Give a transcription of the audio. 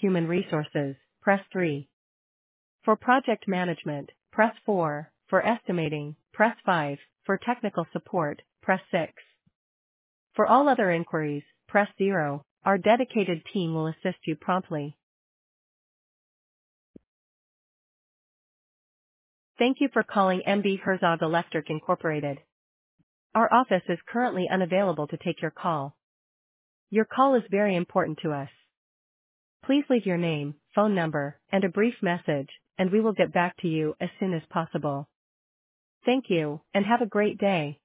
Human Resources, press 3. For Project Management, press 4. For Estimating, press 5. For Technical Support, press 6. For all other inquiries, press 0. Our dedicated team will assist you promptly. Thank you for calling MB Herzog Electric Incorporated. Our office is currently unavailable to take your call. Your call is very important to us. Please leave your name, phone number, and a brief message, and we will get back to you as soon as possible. Thank you, and have a great day.